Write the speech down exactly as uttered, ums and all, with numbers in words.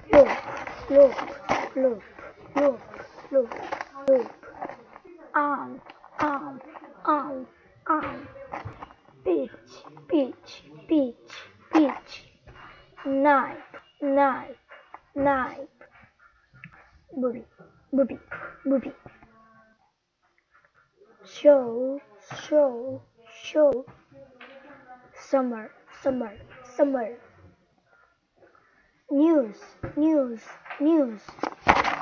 loop, loop, loop, loop, loop, loop, arm, arm, arm, arm, pitch, pitch, pitch, pitch, knife, knife, knife, booby, booby, booby, show, show, show, summer, summer, summer, news, news, news,